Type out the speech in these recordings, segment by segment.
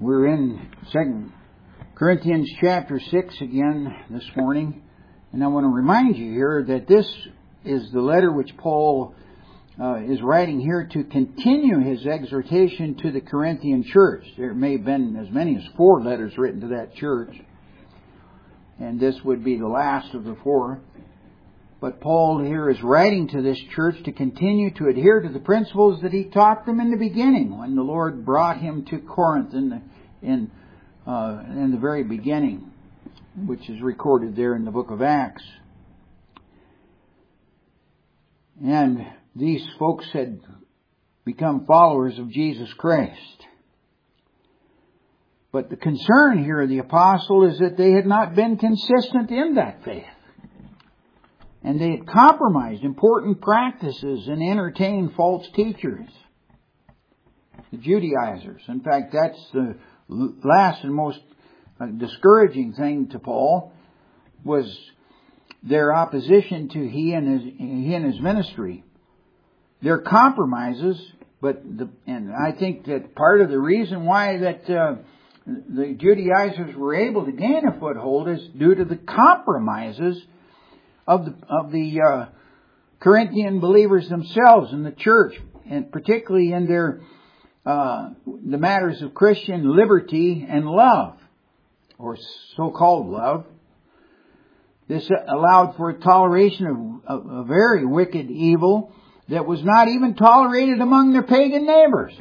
We're in 2 Corinthians chapter 6 again this morning. And I want to remind you here that this is the letter which Paul is writing here to continue his exhortation to the Corinthian church. There may have been as many as 4 letters written to that church. And this would be the last of the 4. But Paul here is writing to this church to continue to adhere to the principles that he taught them in the beginning, when the Lord brought him to Corinth in the very beginning, which is recorded there in the book of Acts. And these folks had become followers of Jesus Christ. But the concern here of the apostle is that they had not been consistent in that faith. And they had compromised important practices and entertained false teachers, the Judaizers. In fact, that's the last and most discouraging thing to Paul, was their opposition to he and his ministry. Their compromises, and I think that part of the reason why that the Judaizers were able to gain a foothold is due to the compromises of the Corinthian believers themselves in the church, and particularly in their the matters of Christian liberty and love, or so-called love. This allowed for a toleration of a very wicked evil that was not even tolerated among their pagan neighbors.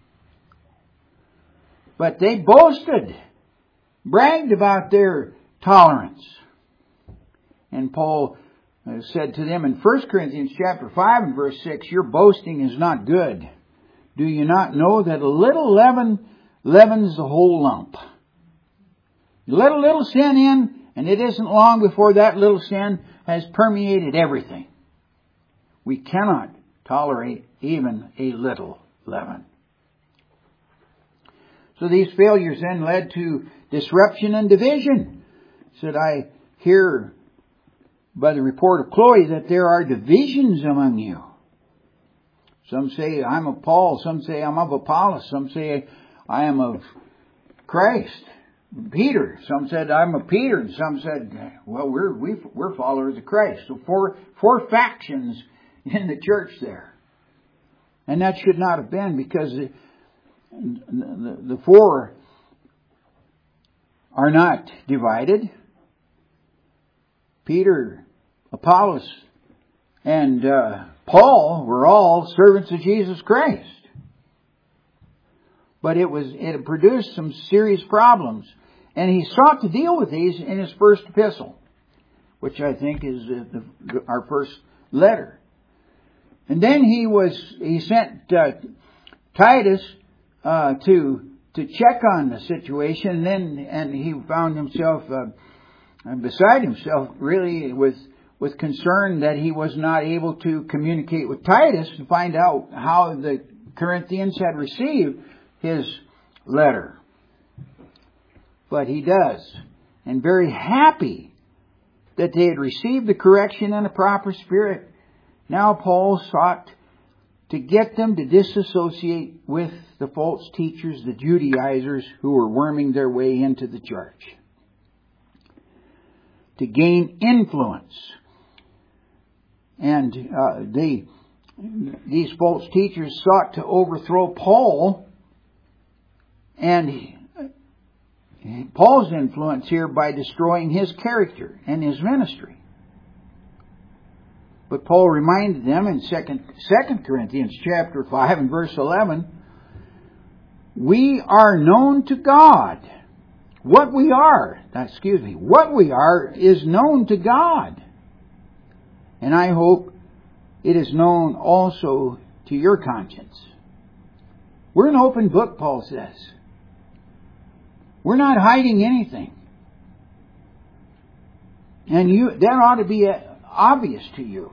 But they boasted, bragged about their tolerance. And Paul said to them in 1 Corinthians chapter 5 and verse 6, "Your boasting is not good. Do you not know that a little leaven leavens the whole lump? You let a little sin in, and it isn't long before that little sin has permeated everything." We cannot tolerate even a little leaven. So these failures then led to disruption and division. Said, I hear by the report of Chloe that there are divisions among you. Some say, I'm of Paul. Some say, I'm of Apollos. Some say, I am of Christ. Peter. Some said, I'm of Peter. And some said, well, we're followers of Christ. So four factions in the church there. And that should not have been, because the 4 are not divided. Peter, Apollos, and Paul were all servants of Jesus Christ. But it produced some serious problems. And he sought to deal with these in his first epistle, which I think is our first letter. And then he sent Titus to check on the situation, and he found himself beside himself, really, with concern that he was not able to communicate with Titus to find out how the Corinthians had received his letter. But he does, and very happy that they had received the correction in a proper spirit. Now Paul sought to get them to disassociate with the false teachers, the Judaizers, who were worming their way into the church, to gain influence. And these false teachers sought to overthrow Paul and Paul's influence here by destroying his character and his ministry. But Paul reminded them in 2 Corinthians chapter 5 and verse 11, we are known to God. What we are is known to God. And I hope it is known also to your conscience. We're an open book, Paul says. We're not hiding anything. And that ought to be obvious to you.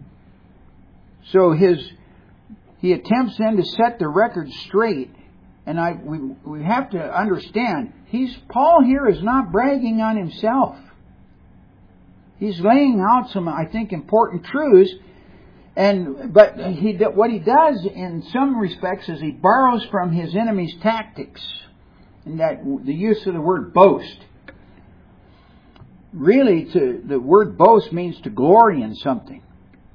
So he attempts then to set the record straight. And we have to understand, Paul here is not bragging on himself. He's laying out some, I think, important truths. But what he does in some respects is he borrows from his enemy's tactics and that the use of the word boast. Really, the word boast means to glory in something.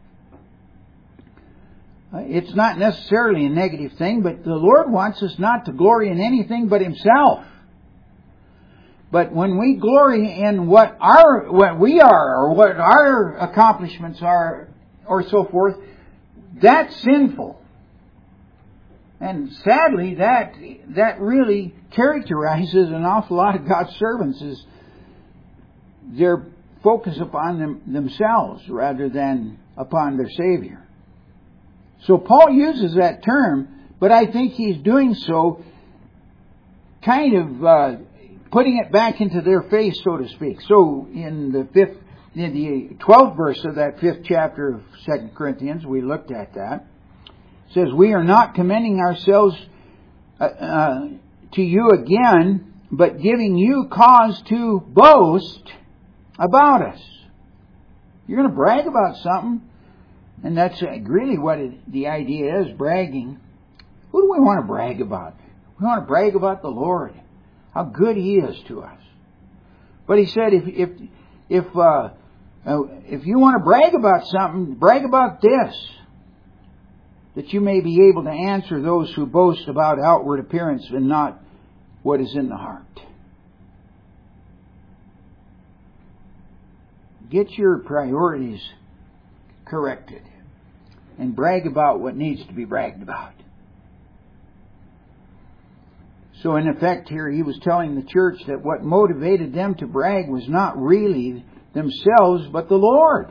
It's not necessarily a negative thing, but the Lord wants us not to glory in anything but Himself. But when we glory in what we are, or what our accomplishments are, or so forth, that's sinful. And sadly, that really characterizes an awful lot of God's servants, is their focus upon themselves rather than upon their Savior. So Paul uses that term, but I think he's doing so kind of putting it back into their face, so to speak. So in the 12th verse of that 5th chapter of 2 Corinthians, we looked at that. It says, "We are not commending ourselves to you again, but giving you cause to boast about us." You're going to brag about something, and that's really what the idea is, bragging. Who do we want to brag about? We want to brag about the Lord, how good He is to us. But he said, if you want to brag about something, brag about this, that you may be able to answer those who boast about outward appearance and not what is in the heart. Get your priorities corrected and brag about what needs to be bragged about. So in effect here, he was telling the church that what motivated them to brag was not really themselves, but the Lord.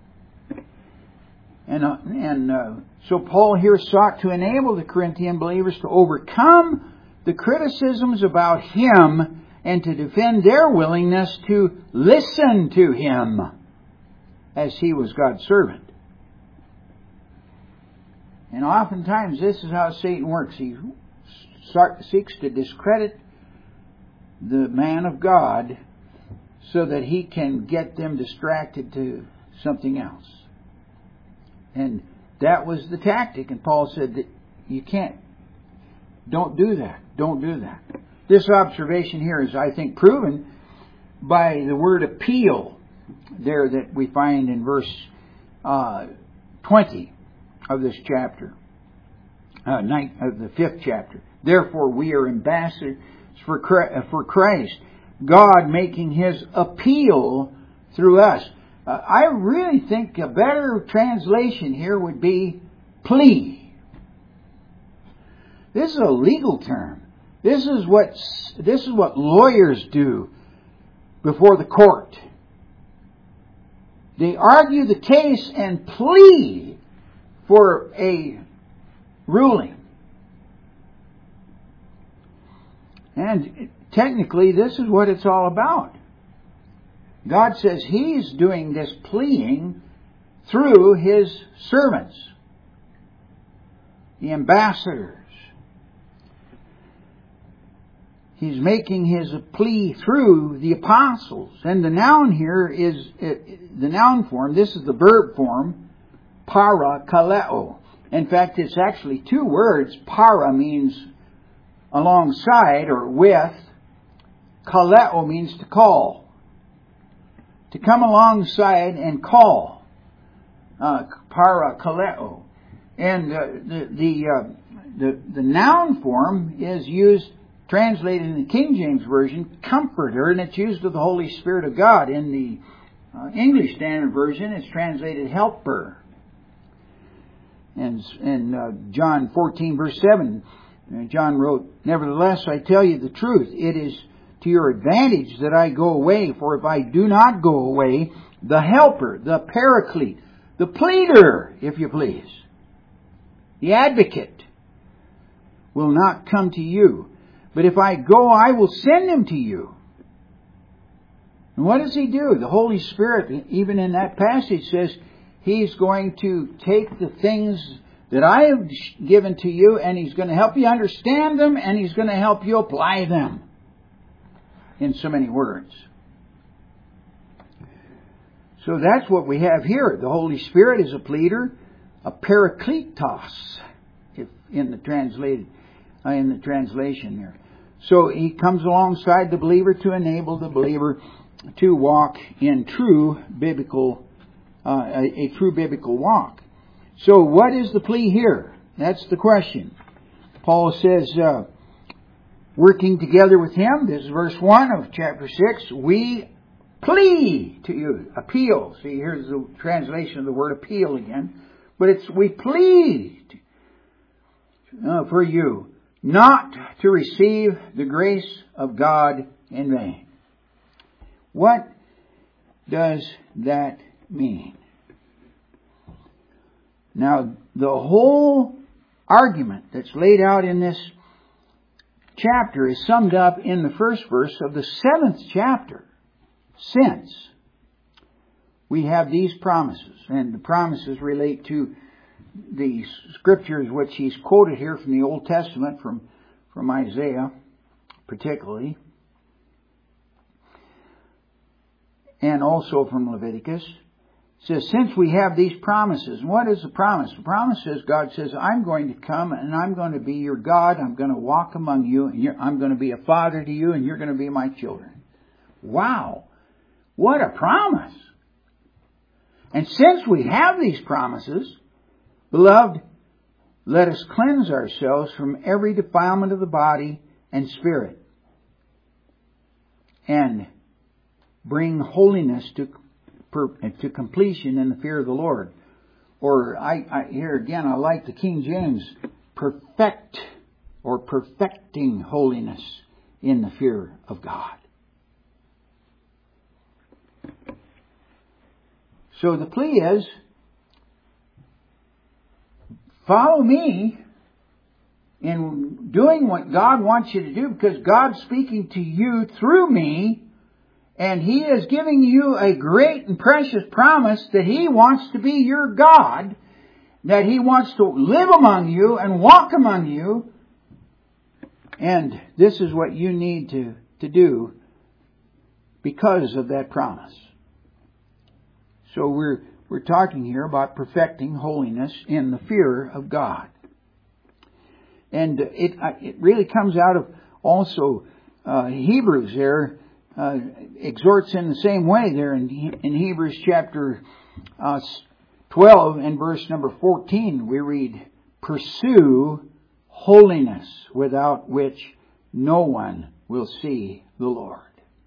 So Paul here sought to enable the Corinthian believers to overcome the criticisms about him and to defend their willingness to listen to him as he was God's servant. And oftentimes this is how Satan works. He seeks to discredit the man of God so that he can get them distracted to something else. And that was the tactic. And Paul said that you can't. Don't do that. Don't do that. This observation here is, I think, proven by the word appeal there that we find in verse 20 of this chapter, of the 5th chapter. Therefore, we are ambassadors for Christ, God making His appeal through us. I really think a better translation here would be plea. This is a legal term. This is what lawyers do before the court. They argue the case and plea for a ruling. And technically, this is what it's all about. God says He's doing this pleading through His servants, the ambassadors. He's making His plea through the apostles. And the noun here is the noun form. This is the verb form, parakaleo. In fact, it's actually two words. Para means alongside or with. Kaleo means to call. To come alongside and call. Parakaleo. And the noun form is used, translated in the King James Version, comforter, and it's used of the Holy Spirit of God. In the English Standard Version, it's translated helper. And in John 14, verse 7, John wrote, "Nevertheless, I tell you the truth. It is to your advantage that I go away. For if I do not go away, the helper, the paraclete, the pleader, if you please, the advocate, will not come to you. But if I go, I will send him to you." And what does He do? The Holy Spirit, even in that passage, says He's going to take the things that I have given to you, and He's going to help you understand them, and He's going to help you apply them. In so many words. So that's what we have here. The Holy Spirit is a pleader, a parakletos, in the translation here. So He comes alongside the believer to enable the believer to walk in true biblical, a true biblical walk. So what is the plea here? That's the question. Paul says, working together with Him, this is verse 1 of chapter 6, we plea to you. Appeal. See, here's the translation of the word appeal again. But it's, we plead for you not to receive the grace of God in vain. What does that mean? Now, the whole argument that's laid out in this chapter is summed up in the first verse of the 7th chapter. Since we have these promises, and the promises relate to the scriptures which he's quoted here from the Old Testament, from Isaiah particularly, and also from Leviticus. It says, since we have these promises, and what is the promise? The promise is God says, I'm going to come and I'm going to be your God. I'm going to walk among you, and I'm going to be a father to you, and you're going to be my children. Wow! What a promise! And since we have these promises, beloved, let us cleanse ourselves from every defilement of the body and spirit, and bring holiness to completion in the fear of the Lord. Or here again, I like the King James, perfect or perfecting holiness in the fear of God. So the plea is, follow me in doing what God wants you to do, because God's speaking to you through me, and He is giving you a great and precious promise that He wants to be your God, that He wants to live among you and walk among you, and this is what you need to do because of that promise. So we're talking here about perfecting holiness in the fear of God. And it really comes out of also Hebrews there, exhorts in the same way there in Hebrews chapter 12 and verse number 14, we read, pursue holiness, without which no one will see the Lord.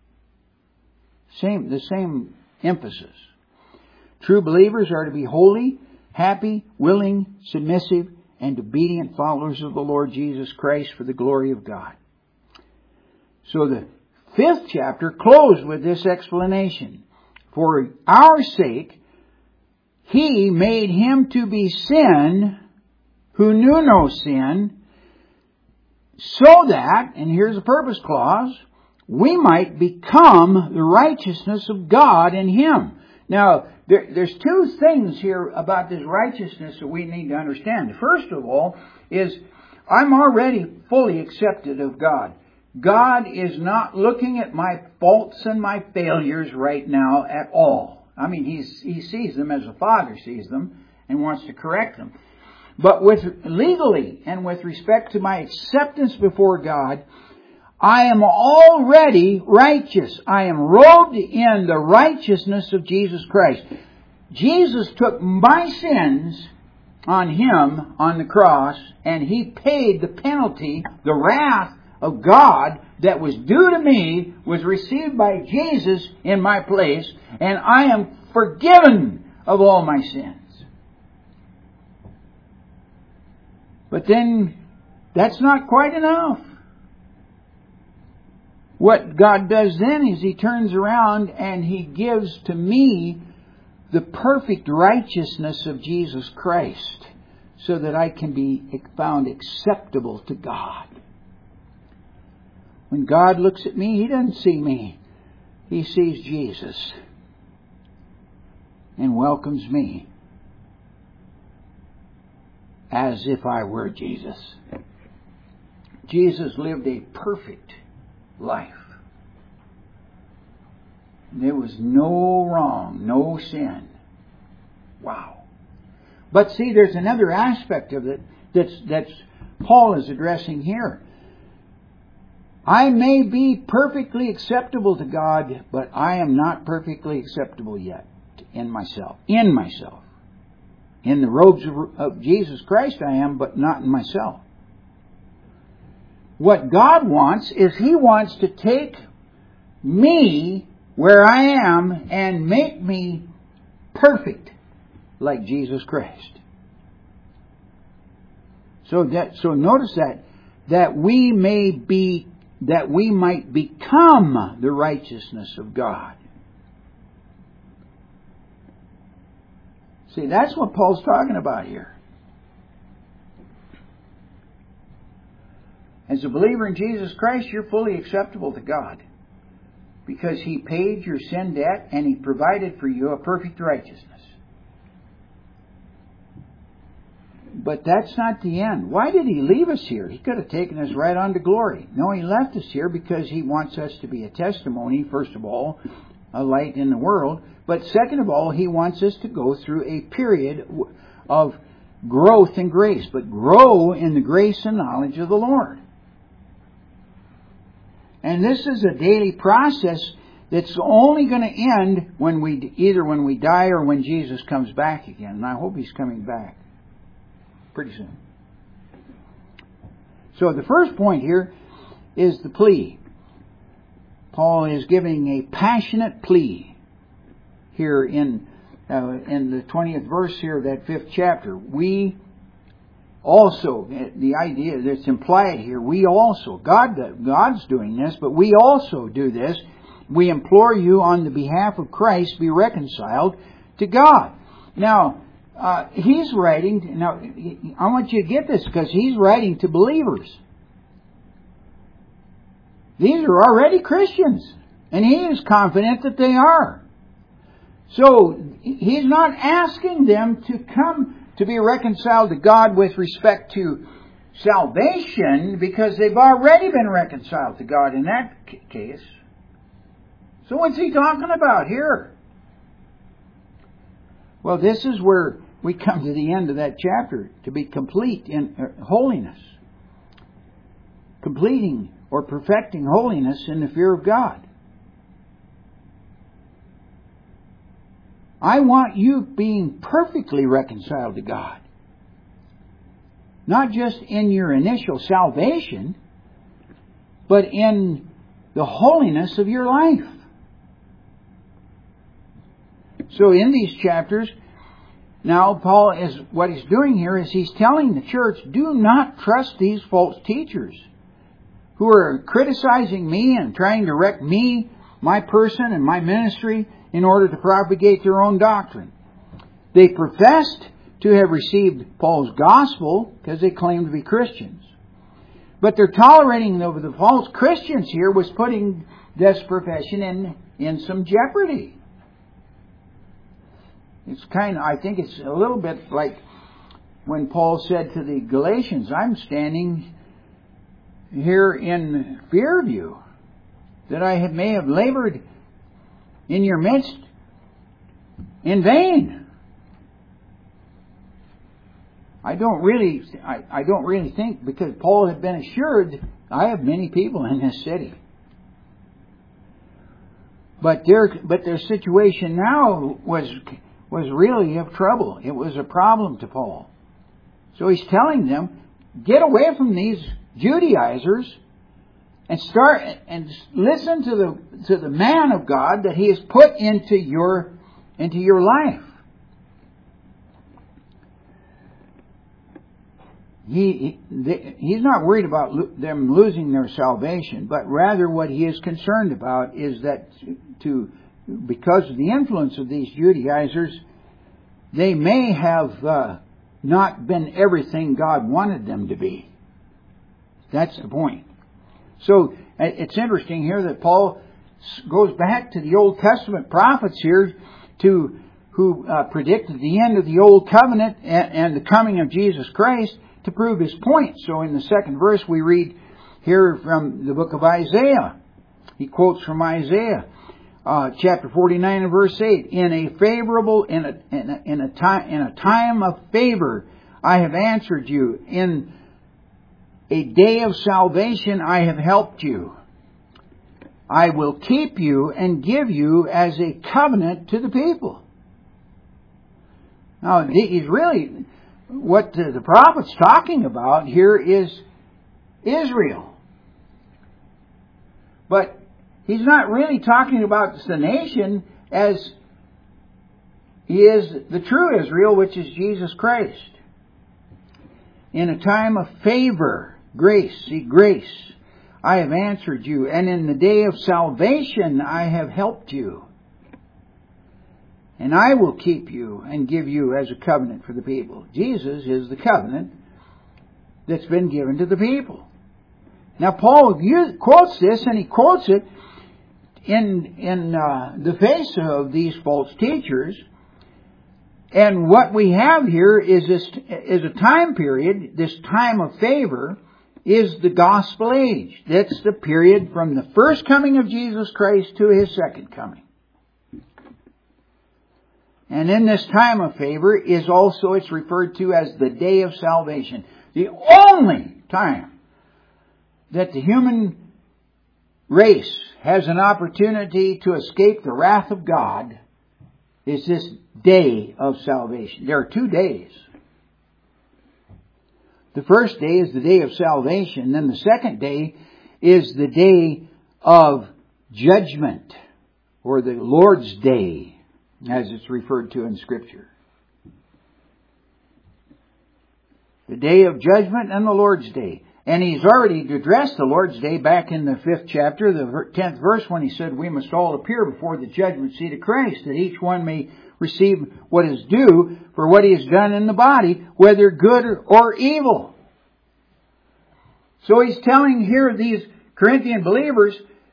The same emphasis. True believers are to be holy, happy, willing, submissive, and obedient followers of the Lord Jesus Christ for the glory of God. So the 5th chapter closed with this explanation. For our sake, He made Him to be sin who knew no sin, so that, and here's a purpose clause, we might become the righteousness of God in Him. Now, there's two things here about this righteousness that we need to understand. First of all is, I'm already fully accepted of God. God is not looking at my faults and my failures right now at all. I mean, He sees them as a father sees them and wants to correct them. But legally and with respect to my acceptance before God, I am already righteous. I am robed in the righteousness of Jesus Christ. Jesus took my sins on Him on the cross, and He paid the penalty, the wrath of God that was due to me was received by Jesus in my place, and I am forgiven of all my sins. But then, that's not quite enough. What God does then is He turns around and He gives to me the perfect righteousness of Jesus Christ, so that I can be found acceptable to God. When God looks at me, He doesn't see me. He sees Jesus and welcomes me as if I were Jesus. Jesus lived a perfect life. There was no wrong, no sin. Wow. But see, there's another aspect of it that's Paul is addressing here. I may be perfectly acceptable to God, but I am not perfectly acceptable yet in myself. In myself. In the robes of Jesus Christ I am, but not in myself. What God wants is He wants to take me where I am and make me perfect like Jesus Christ. So notice that we might become the righteousness of God. See, that's what Paul's talking about here. As a believer in Jesus Christ, you're fully acceptable to God because He paid your sin debt and He provided for you a perfect righteousness. But that's not the end. Why did He leave us here? He could have taken us right on to glory. No, He left us here because He wants us to be a testimony, first of all, a light in the world. But second of all, He wants us to go through a period of growth in grace. But grow in the grace and knowledge of the Lord. And this is a daily process that's only going to end either when we die or when Jesus comes back again. And I hope He's coming back pretty soon. So the first point here is the plea. Paul is giving a passionate plea here in the 20th verse here of that 5th chapter. We also, the idea that's implied here, we also, God's doing this, but we also do this. We implore you on the behalf of Christ, be reconciled to God. Now, he's writing, now I want you to get this because he's writing to believers. These are already Christians, and he is confident that they are. So, he's not asking them to come to be reconciled to God with respect to salvation because they've already been reconciled to God in that case. So what's he talking about here? Well, this is where we come to the end of that chapter, to be complete in holiness. Completing or perfecting holiness in the fear of God. I want you being perfectly reconciled to God. Not just in your initial salvation, but in the holiness of your life. So in these chapters, now Paul what he's doing here is he's telling the church, do not trust these false teachers who are criticizing me and trying to wreck me, my person, and my ministry in order to propagate their own doctrine. They professed to have received Paul's gospel because they claimed to be Christians. But their tolerating of the false Christians here was putting this profession in some jeopardy. It's I think it's a little bit like when Paul said to the Galatians, I'm standing here in fear of you, that I may have labored in your midst in vain. I don't really think, because Paul had been assured, I have many people in this city. But their situation now was really of trouble. It was a problem to Paul. So he's telling them, get away from these Judaizers and start and listen to the man of God that He has put into your life. He's not worried about them losing their salvation, but rather what he is concerned about is that because of the influence of these Judaizers, they may have not been everything God wanted them to be. That's the point. So it's interesting here that Paul goes back to the Old Testament prophets here who predicted the end of the Old Covenant and the coming of Jesus Christ to prove his point. So in the 2nd verse we read here from the book of Isaiah. He quotes from Isaiah chapter 49 and verse 8. In a time of favor I have answered you. In a day of salvation I have helped you. I will keep you and give you as a covenant to the people. Now, he's really, what the prophet's talking about here is Israel. But he's not really talking about the nation as he is the true Israel, which is Jesus Christ. In a time of favor, grace, I have answered you, and in the day of salvation I have helped you. And I will keep you and give you as a covenant for the people. Jesus is the covenant that's been given to the people. Now Paul quotes this, and he quotes it in the face of these false teachers. And what we have here is a time period, this time of favor, is the gospel age. That's the period from the first coming of Jesus Christ to His second coming. And in this time of favor is also, it's referred to as the day of salvation. The only time that the human race has an opportunity to escape the wrath of God is this day of salvation. There are 2 days. The first day is the day of salvation. Then the second day is the day of judgment, or the Lord's Day, as it's referred to in Scripture. The day of judgment and the Lord's Day. And he's already addressed the Lord's Day back in the 5th chapter, the 10th verse, when he said, we must all appear before the judgment seat of Christ, that each one may receive what is due for what he has done in the body, whether good or evil. So he's telling here these Corinthian believers,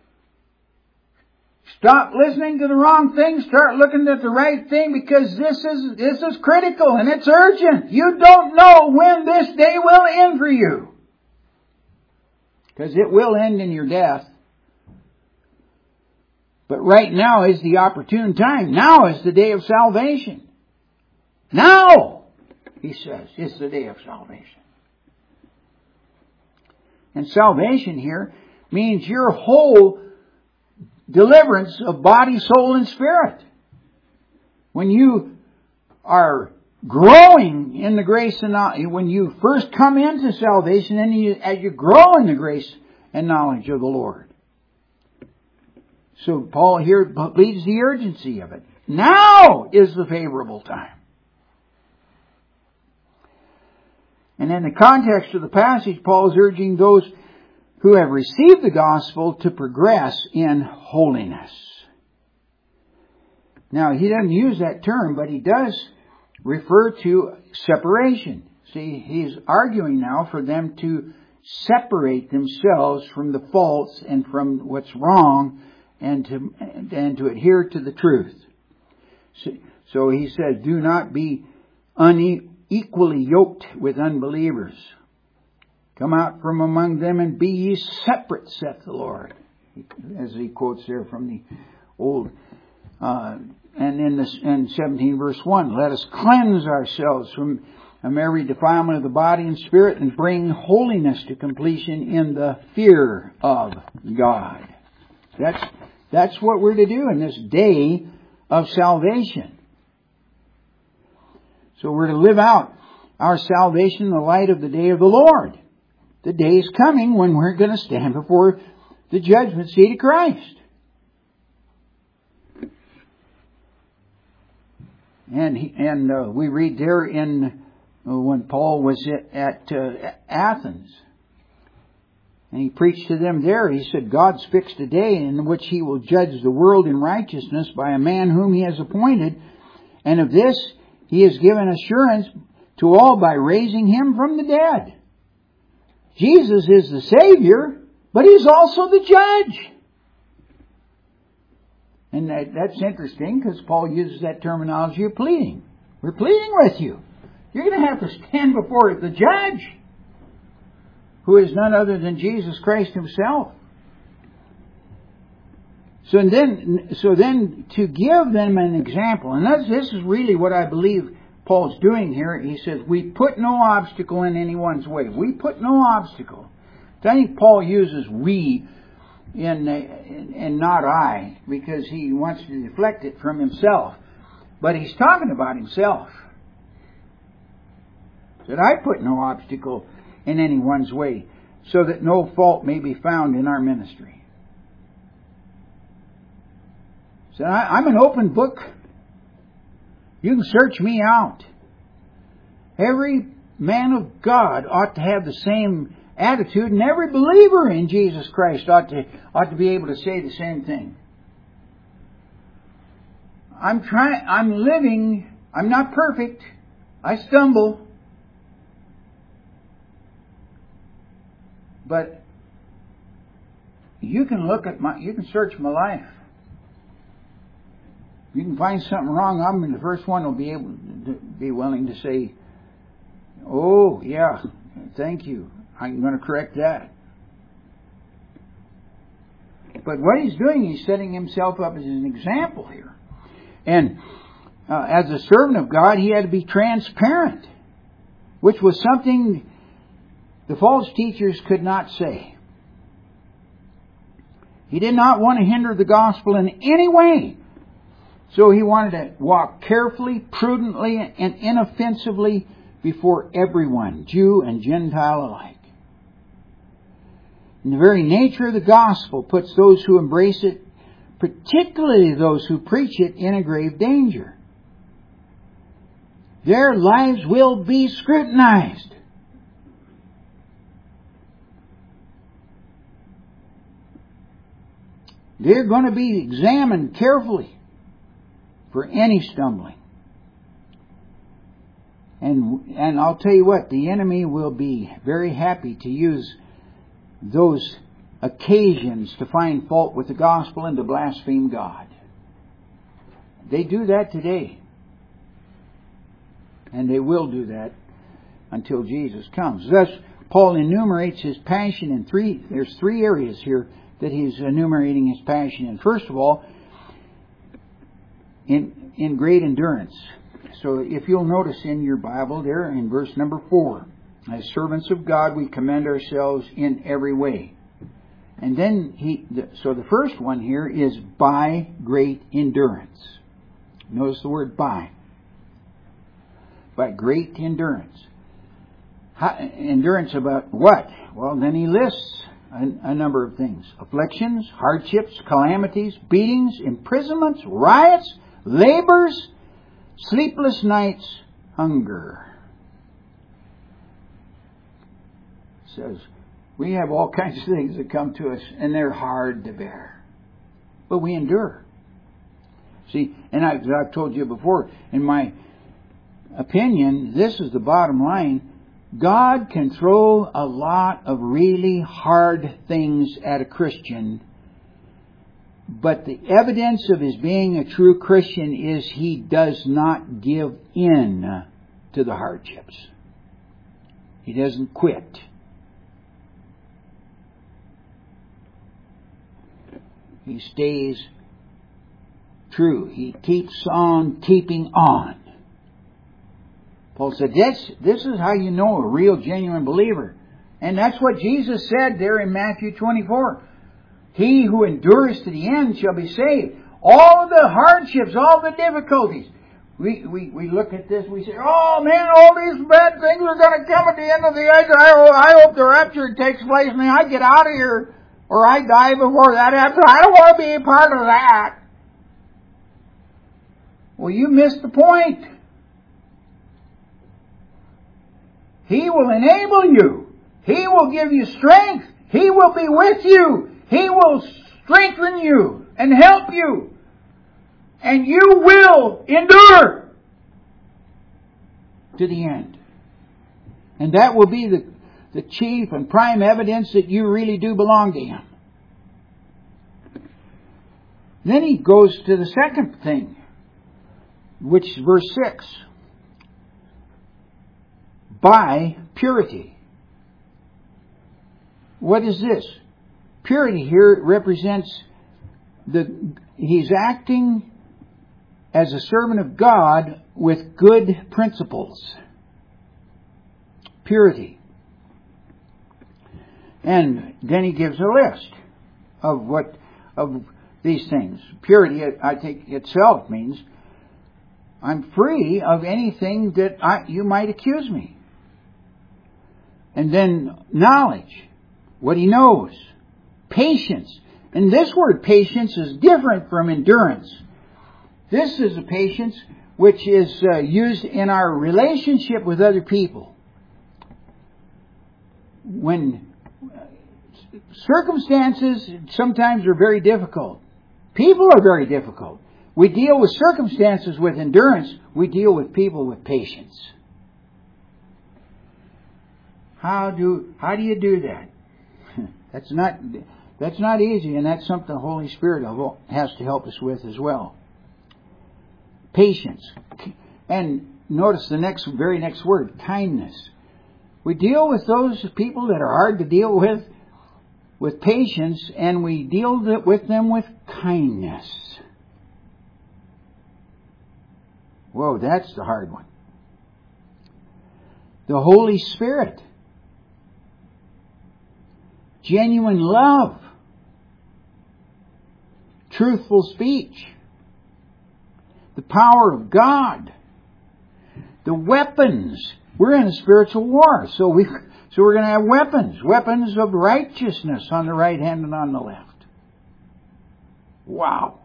stop listening to the wrong thing, start looking at the right thing, because this is critical and it's urgent. You don't know when this day will end for you. Because it will end in your death. But right now is the opportune time. Now is the day of salvation. Now, he says, is the day of salvation. And salvation here means your whole deliverance of body, soul, and spirit. When you are growing in the grace and knowledge, when you first come into salvation, and as you grow in the grace and knowledge of the Lord. So Paul here leads the urgency of it. Now is the favorable time. And in the context of the passage, Paul is urging those who have received the gospel to progress in holiness. Now, he doesn't use that term, but he does refer to separation. See, he's arguing now for them to separate themselves from the false and from what's wrong, and to adhere to the truth. So he says, do not be unequally yoked with unbelievers. Come out from among them and be ye separate, saith the Lord. As he quotes there from the old, and in 17 verse 1, let us cleanse ourselves from every defilement of the body and spirit, and bring holiness to completion in the fear of God. That's what we're to do in this day of salvation. So we're to live out our salvation in the light of the day of the Lord. The day is coming when we're going to stand before the judgment seat of Christ. And we read there in when Paul was at Athens, and he preached to them there. He said, God's fixed a day in which He will judge the world in righteousness by a man whom He has appointed, and of this He has given assurance to all by raising Him from the dead. Jesus is the Savior, but He's also the judge. And that's interesting, because Paul uses that terminology of pleading. We're pleading with you. You're going to have to stand before the judge, who is none other than Jesus Christ Himself. So then to give them an example, and this is really what I believe Paul's doing here. He says, we put no obstacle in anyone's way. We put no obstacle. I think Paul uses we and not I, because he wants to deflect it from himself. But he's talking about himself. He said, I put no obstacle in anyone's way, so that no fault may be found in our ministry. He said, I'm an open book. You can search me out. Every man of God ought to have the same attitude, and every believer in Jesus Christ ought to be able to say the same thing. I'm living, I'm not perfect. I stumble. But you can you can search my life. You can find something wrong. I'm the first one who'll be able to be willing to say, oh, yeah, thank you. I'm going to correct that. But what he's doing, he's setting himself up as an example here. And as a servant of God, he had to be transparent, which was something the false teachers could not say. He did not want to hinder the gospel in any way. So he wanted to walk carefully, prudently, and inoffensively before everyone, Jew and Gentile alike. And the very nature of the gospel puts those who embrace it, particularly those who preach it, in a grave danger. Their lives will be scrutinized. They're going to be examined carefully for any stumbling. And I'll tell you what, the enemy will be very happy to use those occasions to find fault with the gospel and to blaspheme God. They do that today. And they will do that until Jesus comes. Thus, Paul enumerates his passion in there's three areas here that he's enumerating his passion in. First of all, in great endurance. So if you'll notice in your Bible there in verse number 4, as servants of God we commend ourselves in every way. And then so the first one here is by great endurance. Notice the word by. By great endurance. Endurance about what? Well, then he lists a number of things. Afflictions, hardships, calamities, beatings, imprisonments, riots, labors, sleepless nights, hunger. It says, we have all kinds of things that come to us, and they're hard to bear. But we endure. See, and I've told you before, in my opinion, this is the bottom line. God can throw a lot of really hard things at a Christian, but the evidence of his being a true Christian is he does not give in to the hardships. He doesn't quit. He stays true. He keeps on keeping on. Paul said, this is how you know a real, genuine believer. And that's what Jesus said there in Matthew 24. He who endures to the end shall be saved. All the hardships, all the difficulties. We look at this, we say, oh man, all these bad things are going to come at the end of the age. I hope the rapture takes place and I get out of here, or I die before that happens. I don't want to be a part of that. Well, you missed the point. He will enable you. He will give you strength. He will be with you. He will strengthen you and help you. And you will endure to the end. And that will be the chief and prime evidence that you really do belong to Him. Then he goes to the second thing, which is verse 6. By purity. What is this? Purity here represents he's acting as a servant of God with good principles. Purity. And then he gives a list of these things. Purity, I think itself means I'm free of anything that you might accuse me. And then knowledge, what he knows. Patience. And this word patience is different from endurance. This is a patience which is used in our relationship with other people. When circumstances sometimes are very difficult. People are very difficult. We deal with circumstances with endurance. We deal with people with patience. How do you do that? That's not easy, and that's something the Holy Spirit has to help us with as well. Patience. And notice the very next word, kindness. We deal with those people that are hard to deal with patience, and we deal with them with kindness. Whoa, that's the hard one. The Holy Spirit. Genuine love. Truthful speech. The power of God. The weapons. We're in a spiritual war, so we're going to have weapons. Weapons of righteousness on the right hand and on the left. Wow.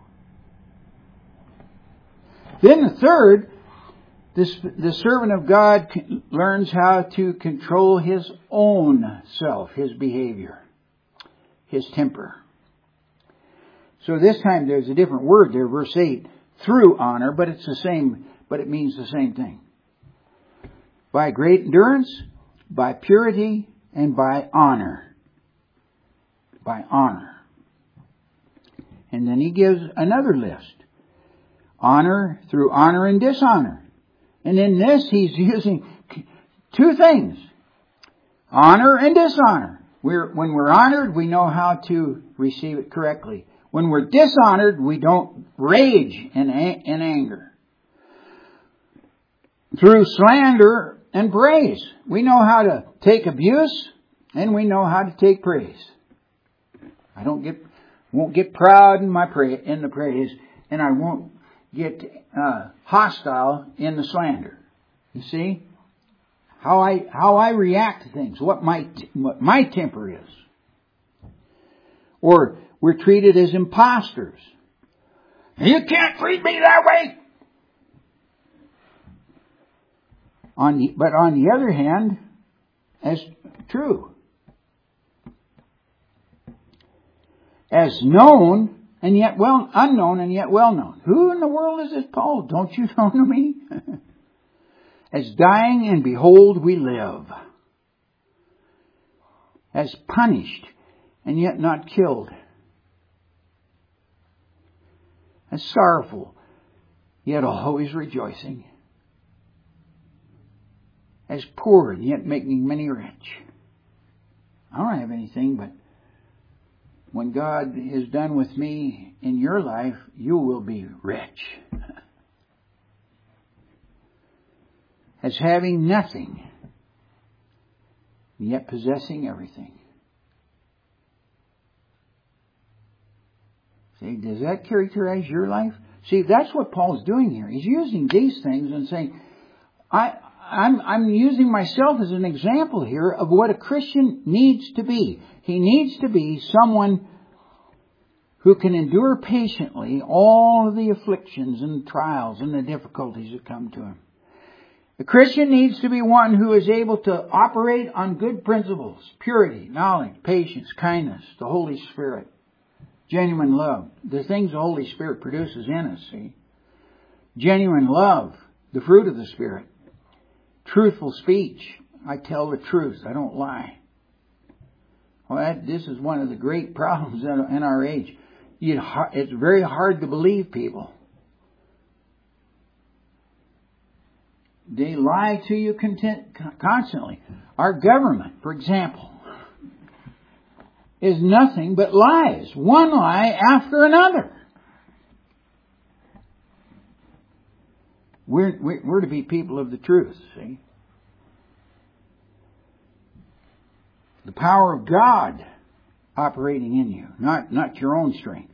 Then the third, the servant of God learns how to control his own self, his behavior, his temper. So this time there's a different word there, verse 8, through honor, but it's the same, but it means the same thing. By great endurance, by purity, and by honor. By honor. And then he gives another list. Honor through honor and dishonor. And in this he's using two things. Honor and dishonor. When we're honored, we know how to receive it correctly. When we're dishonored, we don't rage in anger. Through slander and praise. We know how to take abuse and we know how to take praise. I won't get proud in the praise, and I won't get hostile in the slander. You see how I react to things, what my temper is. Or we're treated as imposters. You can't treat me that way. But on the other hand, as true. As known and yet unknown and yet well known. Who in the world is this Paul? Don't you know me? As dying and behold we live. As punished and yet not killed. As sorrowful yet always rejoicing. As poor and yet making many rich. I don't have anything, but when God is done with me in your life, you will be rich. As having nothing, yet possessing everything. See, does that characterize your life? See, that's what Paul's doing here. He's using these things and saying, I'm using myself as an example here of what a Christian needs to be. He needs to be someone who can endure patiently all of the afflictions and trials and the difficulties that come to him. A Christian needs to be one who is able to operate on good principles, purity, knowledge, patience, kindness, the Holy Spirit, genuine love, the things the Holy Spirit produces in us, see. Genuine love, the fruit of the Spirit. Truthful speech. I tell the truth. I don't lie. Well, this is one of the great problems in our age. It's very hard to believe people. They lie to you constantly. Our government, for example, is nothing but lies. One lie after another. We're to be people of the truth, see? The power of God operating in you, not your own strength.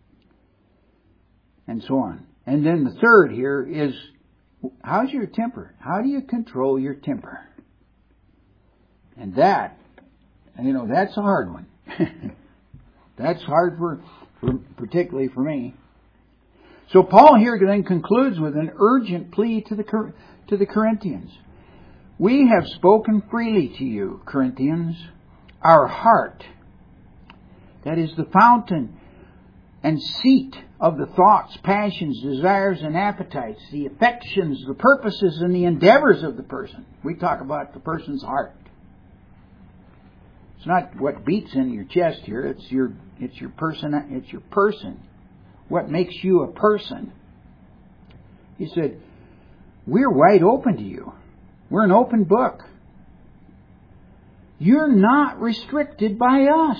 And so on. And then the third here is, how's your temper? How do you control your temper? And that, that's a hard one. That's hard for particularly for me. So Paul here then concludes with an urgent plea to the Corinthians. We have spoken freely to you, Corinthians. Our heart, that is the fountain and seat of the thoughts, passions, desires, and appetites, the affections, the purposes, and the endeavors of the person. We talk about the person's heart. It's not what beats in your chest here. It's your person. It's your person. What makes you a person? He said, we're wide open to you. We're an open book. You're not restricted by us,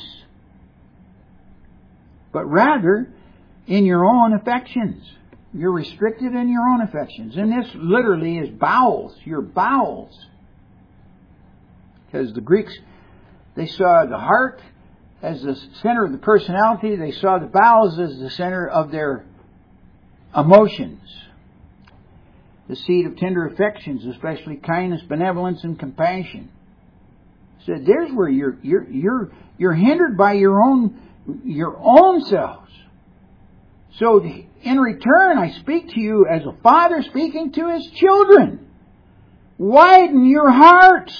but rather in your own affections. You're restricted in your own affections. And this literally is bowels, your bowels. Because the Greeks, they saw the heart as the center of the personality. They saw the bowels as the center of their emotions. The seat of tender affections, especially kindness, benevolence, and compassion. So there's where you're hindered by your own selves. So in return, I speak to you as a father speaking to his children. Widen your hearts.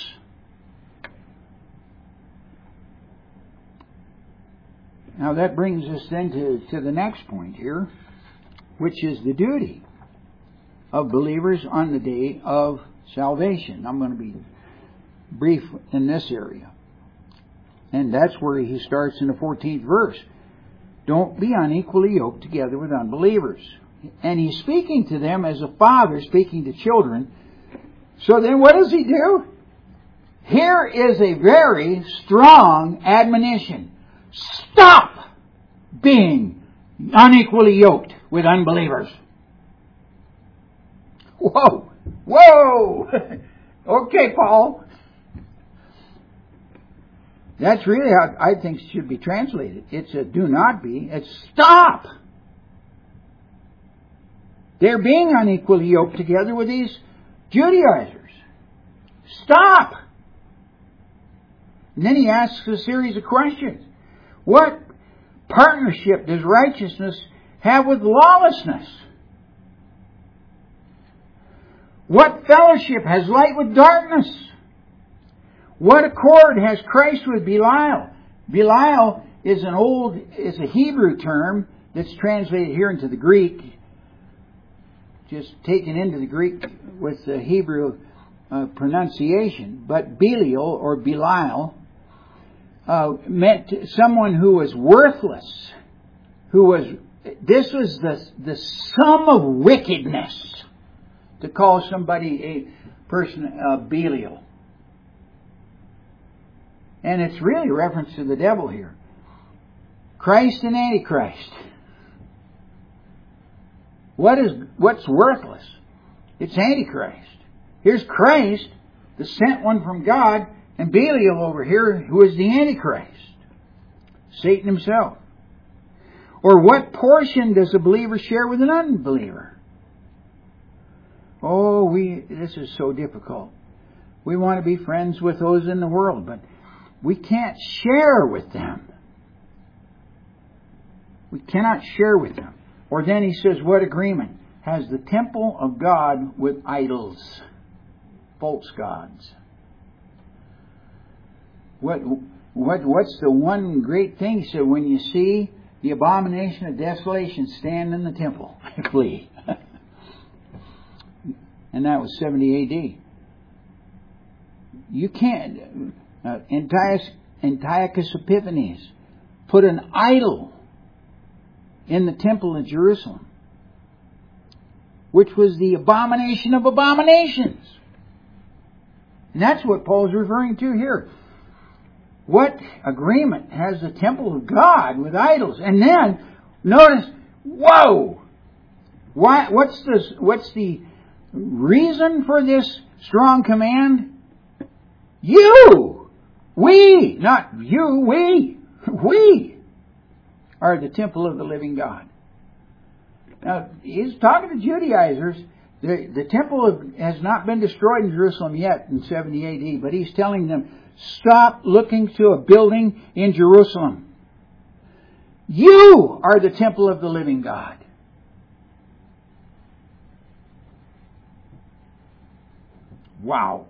Now that brings us then to the next point here, which is the duty of believers on the day of salvation. I'm going to be brief in this area. And that's where he starts in the 14th verse. Don't be unequally yoked together with unbelievers. And he's speaking to them as a father speaking to children. So then what does he do? Here is a very strong admonition. Stop being unequally yoked with unbelievers. Whoa! Whoa! Okay, Paul. That's really how I think it should be translated. It's a do not be. It's stop. They're being unequally yoked together with these Judaizers. Stop. And then he asks a series of questions. What partnership does righteousness have with lawlessness? What fellowship has light with darkness? What accord has Christ with Belial? Belial is a Hebrew term that's translated here into the Greek, just taken into the Greek with the Hebrew pronunciation. But Belial or Belial meant someone who was worthless, this was the sum of wickedness to call somebody a person Belial. And it's really a reference to the devil here. Christ and Antichrist. What's worthless? It's Antichrist. Here's Christ, the sent one from God, and Belial over here, who is the Antichrist. Satan himself. Or what portion does a believer share with an unbeliever? Oh, this is so difficult. We want to be friends with those in the world, but we can't share with them. We cannot share with them. Or then he says, what agreement has the temple of God with idols, false gods? What's the one great thing? He said, when you see the abomination of desolation stand in the temple, flee. And that was 70 A.D. You can't... Antiochus Epiphanes put an idol in the temple of Jerusalem, which was the abomination of abominations. And that's what Paul's referring to here. What agreement has the temple of God with idols? And then, notice, whoa! What's the reason for this strong command? You! We! Not you, we! We are the temple of the living God. Now, he's talking to Judaizers. The temple has not been destroyed in Jerusalem yet in 70 AD, but he's telling them, stop looking to a building in Jerusalem. You are the temple of the living God. Wow.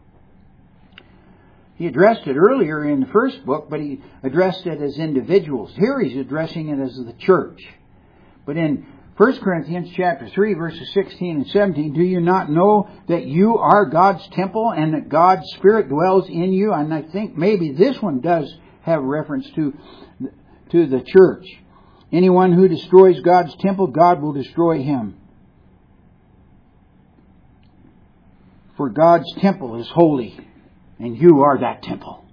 He addressed it earlier in the first book, but he addressed it as individuals. Here he's addressing it as the church. But in 1 Corinthians chapter 3, verses 16 and 17, do you not know that you are God's temple and that God's Spirit dwells in you? And I think maybe this one does have reference to the church. Anyone who destroys God's temple, God will destroy him. For God's temple is holy, and you are that temple.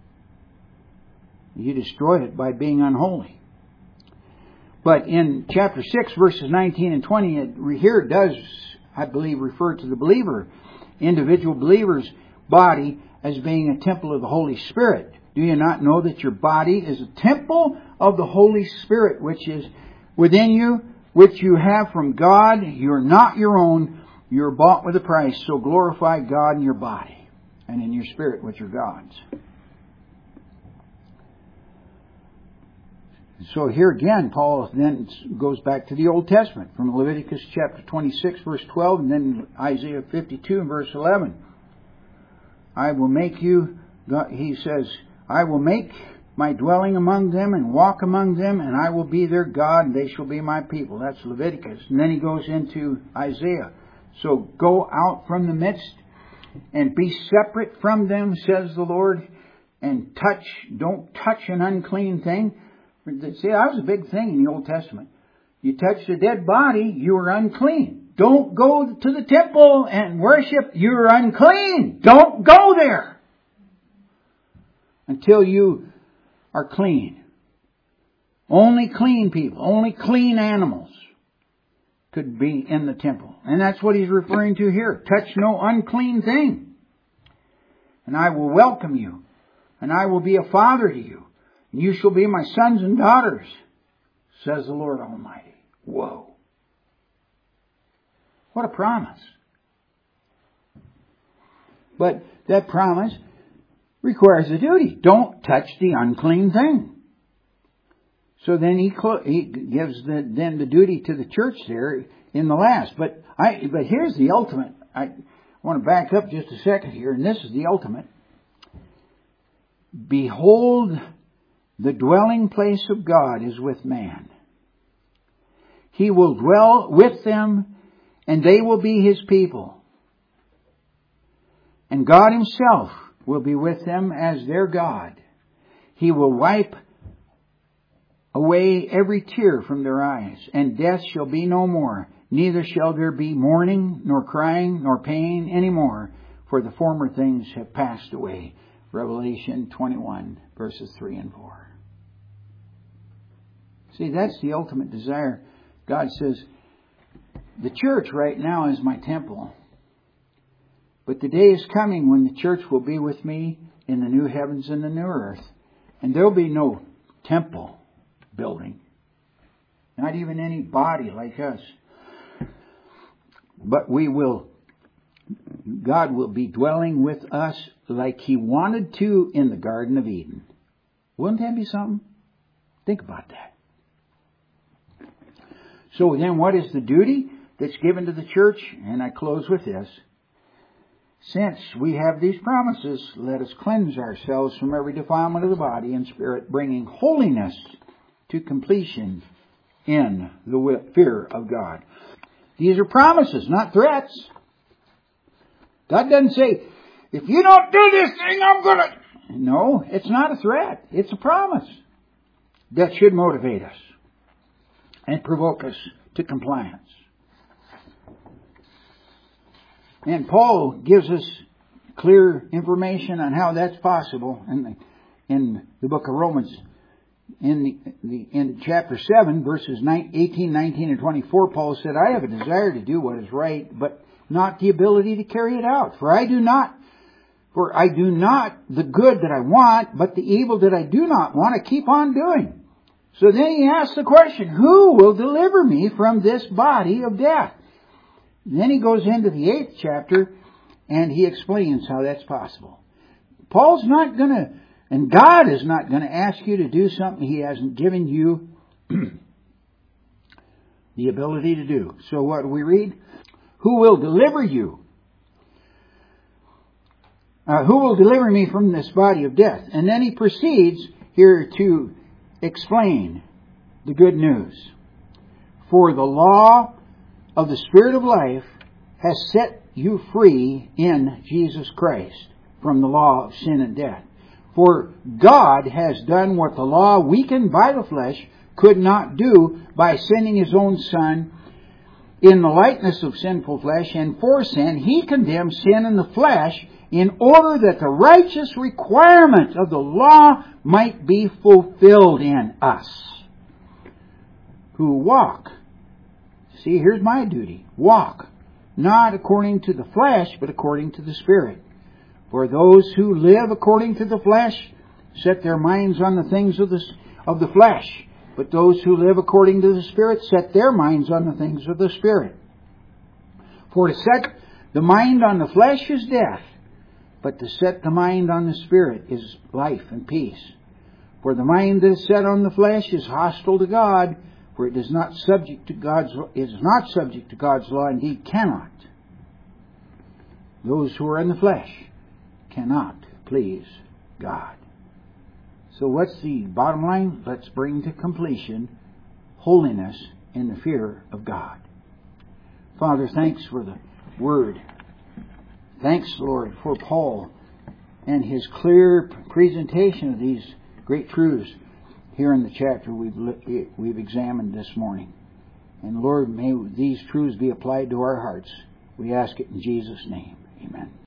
You destroyed it by being unholy. But in chapter 6, verses 19 and 20, here it does, I believe, refer to the believer, individual believer's body as being a temple of the Holy Spirit. Do you not know that your body is a temple of the Holy Spirit, which is within you, which you have from God? You're not your own. You're bought with a price. So glorify God in your body and in your spirit, which are God's. So here again, Paul then goes back to the Old Testament from Leviticus chapter 26, verse 12, and then Isaiah 52 and verse 11. I will make you, he says, I will make my dwelling among them and walk among them, and I will be their God, and they shall be my people. That's Leviticus. And then he goes into Isaiah. So go out from the midst and be separate from them, says the Lord, and don't touch an unclean thing. See, that was a big thing in the Old Testament. You touched a dead body, you were unclean. Don't go to the temple and worship, you're unclean. Don't go there until you are clean. Only clean people, only clean animals could be in the temple. And that's what he's referring to here. Touch no unclean thing. And I will welcome you, and I will be a father to you. You shall be my sons and daughters, says the Lord Almighty. Whoa. What a promise. But that promise requires a duty. Don't touch the unclean thing. So then he gives the duty to the church there in the last. But here's the ultimate. I want to back up just a second here, and this is the ultimate. Behold, the dwelling place of God is with man. He will dwell with them, and they will be His people. And God Himself will be with them as their God. He will wipe away every tear from their eyes, and death shall be no more. Neither shall there be mourning, nor crying, nor pain any more, for the former things have passed away. Revelation 21, verses 3 and 4. See, that's the ultimate desire. God says, the church right now is my temple. But the day is coming when the church will be with me in the new heavens and the new earth. And there will be no temple building. Not even any body like us. But God will be dwelling with us like He wanted to in the Garden of Eden. Wouldn't that be something? Think about that. So then what is the duty that's given to the church? And I close with this. Since we have these promises, let us cleanse ourselves from every defilement of the body and spirit, bringing holiness to completion in the fear of God. These are promises, not threats. God doesn't say, if you don't do this thing, I'm going to... No, it's not a threat. It's a promise that should motivate us and provoke us to compliance. And Paul gives us clear information on how that's possible in the book of Romans. In chapter 7, verses 18, 19, and 24, Paul said, I have a desire to do what is right, but not the ability to carry it out. For I do not the good that I want, but the evil that I do not want, I keep on doing. So then he asks the question, who will deliver me from this body of death? And then he goes into the 8th chapter and he explains how that's possible. Paul's not going to, and God is not going to ask you to do something He hasn't given you the ability to do. So what do we read? Who will deliver you? Who will deliver me from this body of death? And then he proceeds here to explain the good news. For the law of the Spirit of life has set you free in Jesus Christ from the law of sin and death. For God has done what the law, weakened by the flesh, could not do by sending His own Son in the likeness of sinful flesh, and for sin He condemned sin in the flesh in order that the righteous requirement of the law might be fulfilled in us who walk. See, here's my duty. Walk, not according to the flesh, but according to the Spirit. For those who live according to the flesh set their minds on the things of the flesh. But those who live according to the Spirit set their minds on the things of the Spirit. For to set the mind on the flesh is death, but to set the mind on the Spirit is life and peace. For the mind that is set on the flesh is hostile to God, for it is not subject to God's law, indeed cannot. Those who are in the flesh cannot please God. So what's the bottom line? Let's bring to completion holiness in the fear of God. Father, thanks for the Word. Thanks, Lord, for Paul and his clear presentation of these great truths here in the chapter we've examined this morning. And Lord, may these truths be applied to our hearts. We ask it in Jesus' name. Amen.